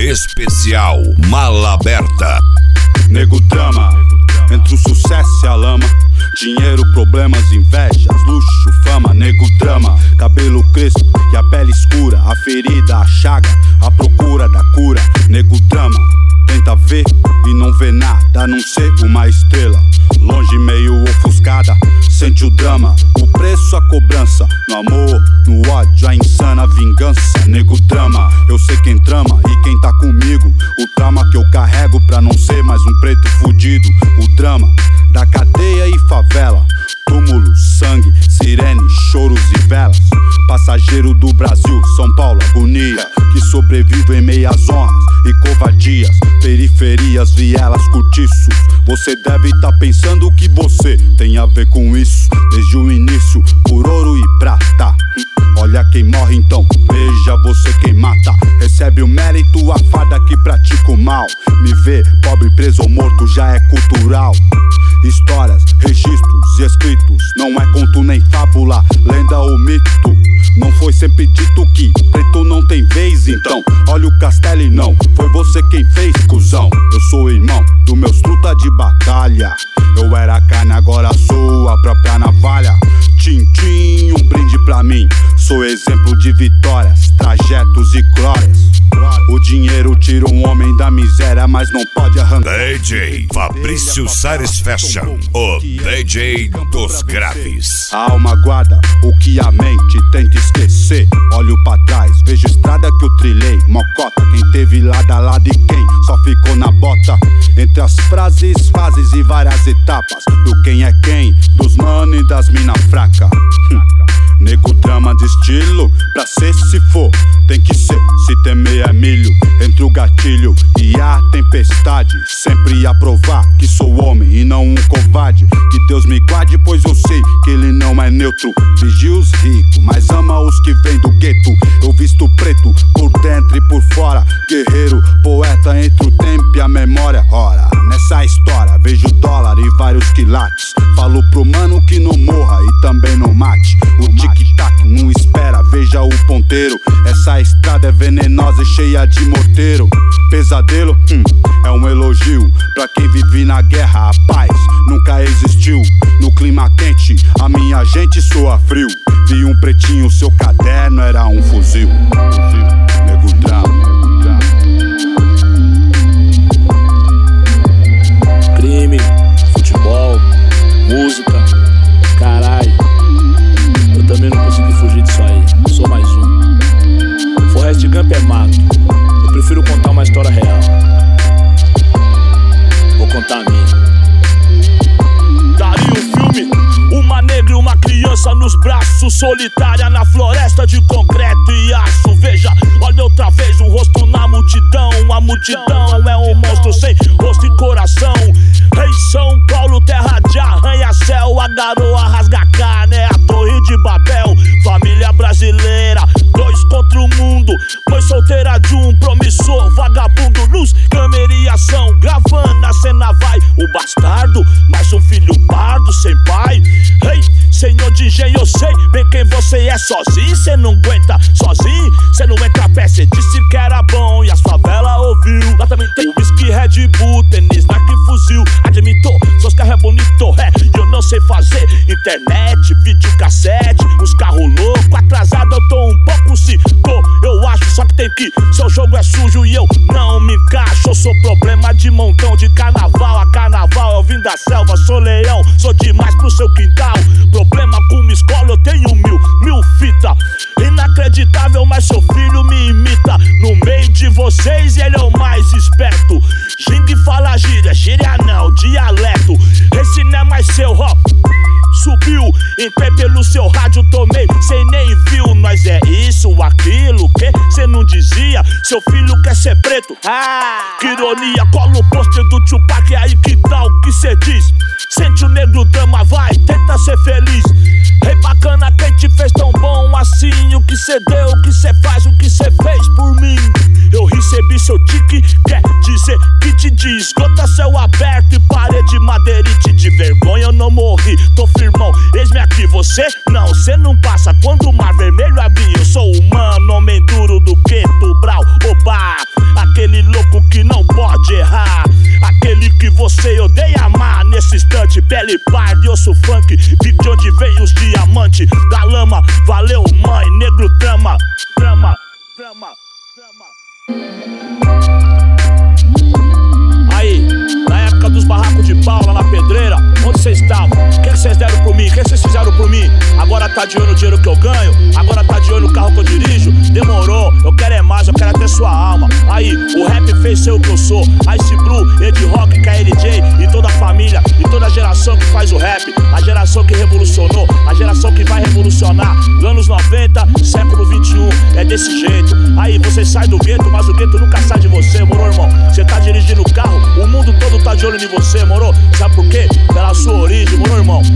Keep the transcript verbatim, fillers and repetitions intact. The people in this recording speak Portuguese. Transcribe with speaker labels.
Speaker 1: Especial Mala Aberta.
Speaker 2: Nego drama, entre o sucesso e a lama. Dinheiro, problemas, invejas, luxo, fama. Nego drama, cabelo crespo e a pele escura. A ferida, a chaga, a procura da cura. Nego drama, tenta ver e não vê nada, a não ser uma estrela longe, meio ofuscada. Sente o drama, o preço, a cobrança. No amor, no ódio, a insana vingança. Nego drama, eu sei quem trama e quem tá comigo. O trauma que eu carrego pra não ser mais um preto fudido. O drama da cadeia e favela. Túmulo, sangue, sirene, choros e velas. Passageiro do Brasil, São Paulo, agonia. Que sobrevive em meias honras e covardias. Periferias, vielas, cortiços. Você deve tá pensando que você tem a ver com isso. Desde o início, por ouro e prata. Olha quem morre então, veja você quem mata. Recebe o mérito, a farda que pratica o mal. Me vê, pobre, preso ou morto, já é cultural. Histórias, registros e escritos. Não é conto nem fábula, lenda ou mito. Não foi sempre dito que preto não tem vez, então olha o castelo e não foi você quem fez, cuzão. Eu sou irmão dos meus truta de batalha. Eu era carne, agora sou a própria navalha. Tintim, um brinde pra mim. Sou exemplo de vitórias, trajetos e glórias. O dinheiro tira um homem da miséria, mas não pode arrancar.
Speaker 1: D J Fabrício Sares Fashion, o D J dos graves.
Speaker 2: A alma guarda o que a mente tenta esquecer. Olho pra trás, vejo estrada que eu trilhei. Mocota, quem teve lado a lado e quem só ficou na bota. Entre as frases, fases e várias etapas. Do quem é quem, dos mano e das mina fraca. Hum. Nego drama de estilo, pra ser se for, tem que ser, se temer é milho. Entre o gatilho e a tempestade, sempre a provar que sou homem e não um covarde. Que Deus me guarde, pois eu sei que ele não é neutro. Vigia os ricos, mas ama os que vêm do gueto. Eu visto preto, por dentro e por fora. Guerreiro, poeta entre o tempo e a memória. Ora, nessa história vejo dólar e vários quilates. Falo pro mano que não morra e também não mate. O tic-tac não espera, veja o ponteiro. Essa estrada é venenosa e cheia de morteiro. Pesadelo, hum, é um elogio pra quem vive na guerra. A paz nunca existiu. No clima quente, a minha gente soa frio. Vi um pretinho, seu caderno era um fuzil. Nego drama.
Speaker 3: Crime, futebol, música, caralho. Eu também não consegui fugir disso aí, sou mais um. Forrest Gump é mato, eu prefiro contar uma história real. Vou contar a minha. Daria um filme, uma negra e uma criança nos braços, solitária na floresta de concreto e aço. Veja, olha outra vez um rosto na multidão. A multidão é um monstro sem rosto e coração. Em São Paulo, terra de arranha-céu. A garoa rasga carne, é a torre de Babel. Família brasileira, dois contra o mundo. Mãe solteira de um promissor vagabundo. Luz, câmera e ação, gravando a cena vai. O bastardo, mais um filho pardo sem pai. Ei, senhor de engenho, eu sei bem quem você é. Sozinho, cê não aguenta, sozinho cê não entra a pé. Cê disse que era bom e as favelas ouviu. Lá também tem whisky, Red Bull, tênis, Nike, fuzil. Admitou, seus carros é bonito, é. E eu não sei fazer internet, videocassete, uns carros loucos. Atrasado eu tô um pouco, se tô, eu acho. Só que tem que, seu jogo é sujo e eu não me encaixo. Eu sou problema de montão, de carnaval a carnaval. Eu vim da selva, sou leão, sou demais pro seu quintal. Problema com uma escola, eu tenho mil, mil fita. Inacreditável, mas seu filho me imita. No meio de vocês ele é o mais esperto. Gingue fala gíria, gíria não, dialeto. Esse não é mais seu, ó. Subiu, entrei pelo seu rádio, tomei, cê nem viu. Nós é isso, aquilo, que cê não dizia. Seu filho quer ser preto, ah, que ironia. Cola o pôster do Tupac, aí que tal que cê diz? Sente o negro drama, vai, tenta ser feliz. Ei, bacana, quem te fez tão bom assim? O que cê deu, o que cê faz, o que cê fez por mim? Eu recebi seu tique, quer dizer que te diz. Gota céu aberto e parede madeirite. De vergonha eu não morri, tô firmão, eis-me aqui. Você não, cê não passa quando o mar vermelho abrir. Eu sou humano, homem duro do gueto, brau, oba. aquele louco que não pode errar, aquele que você odeia amar. Nesse instante, pele parda e osso funk, vi de onde vem os diamantes da lama. Valeu, mãe, negro drama, drama, drama, drama. Aí, na época dos barracos de pau lá na pedreira, onde vocês estavam? O que vocês deram por mim? O que vocês fizeram por mim? Agora tá de olho no dinheiro que eu ganho? Agora tá de olho no carro que eu dirijo? Demorou, eu quero é mais, eu quero até sua alma. Aí, o rap fez ser o que eu sou. Ice Blue, Ed Rock, K L J e toda a família, e toda a geração que faz o rap. A geração que revolucionou, a geração que vai revolucionar. Anos noventa, século vinte e um, é desse jeito. Aí, você sai do gueto, mas o gueto nunca sai de você, moro, irmão? Você tá dirigindo o carro, o mundo todo tá de olho em você, moro? Sabe por quê? Pela sua origem, moro, irmão?